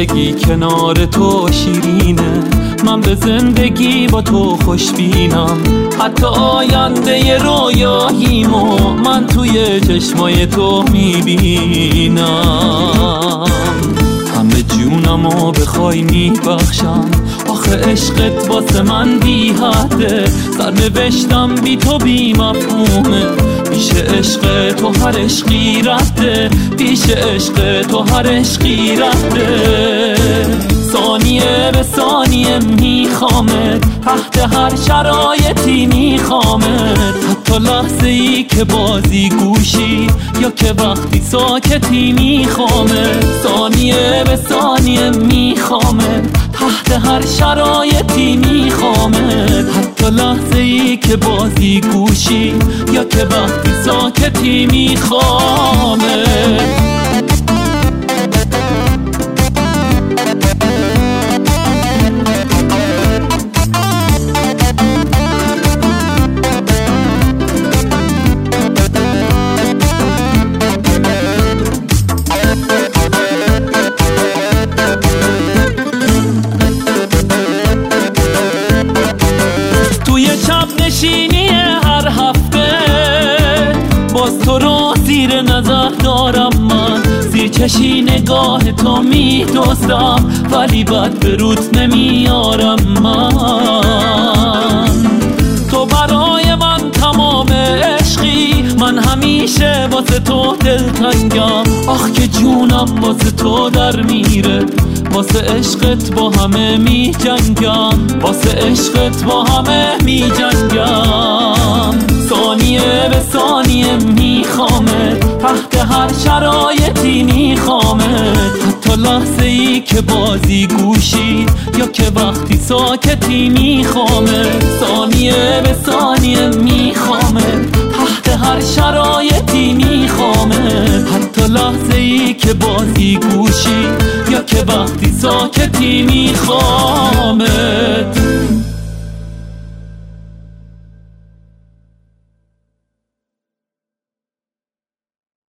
زندگی کنار تو شیرینه، من به زندگی با تو خوشبینم. حتی آینده رویاییمو من توی چشمای تو میبینم. همه جونمو بخوای میبخشم، آخه عشقت واسه من بی حده. سرنوشتم بی تو بی مفهومه، پیش عشق تو هر عشقی رده، پیش عشق تو هر عشقی رده. ثانیه به ثانیه میخوامت، تحت هر شرایطی میخوامت. حتی لحظه ای که بازی گوشی یا که وقتی ساکتی میخوامت. ثانیه به ثانیه میخوامت، تحت هر شرایطی میخوامت. حتی لحظه ای که بازی گوشی یا که وقتی ساکتی میخوامت. نشینی هر هفته باز تو رو زیر نظر دارم، من زیر چشی نگاه تو میدوزم، ولی بد به روت نمیارم. من تو برای من تمام عشقی، من همیشه واسه تو دلتنگم. آخ که جونم واسه تو در میره، واسه عشقت با همه می جنگم، واسه عشقت با همه می جنگم. ثانیه به ثانیه میخوامت، تحت هر شرایطی میخوامت. حتی لحظه ای که بازی گوشی یا که وقتی ساکتی میخوامت. ثانیه به ثانیه میخوامت، تحت هر شرایطی میخوامت. حتی لحظه ای که بازی گوشی یا که وقتی ساکتی میخوام.